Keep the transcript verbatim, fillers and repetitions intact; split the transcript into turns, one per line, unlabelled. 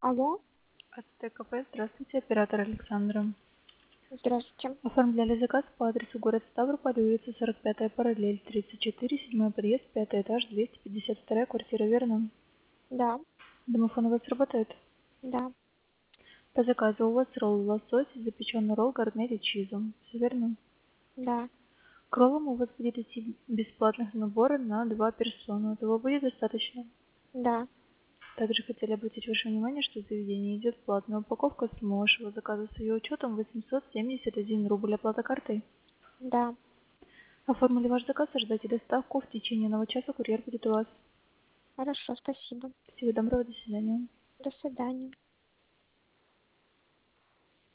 Алло,
От ТКП. Здравствуйте, оператор Александра.
здравствуйте.
Оформляли заказ по адресу город Ставрополь, улица сорок пятая параллель, тридцать четыре, седьмой подъезд, пятый этаж, двести пятьдесят вторая квартира, верно?
Да,
Домофон у вас работает?
да,
По заказу у вас ролл лосось, запеченный ролл гарнери чизом. Все верно?
да,
К роллам у вас будет идти бесплатных наборы на два персону. Этого будет достаточно?
да.
Также хотели обратить ваше внимание, что в заведении идет платная упаковка. Сумма вашего заказа с ее учетом восемьсот семьдесят один рубль. Оплата картой.
Да.
Оформили ваш заказ, ожидайте доставку. В течение одного часа курьер будет у вас.
Хорошо, спасибо.
Всего доброго, до свидания.
До свидания.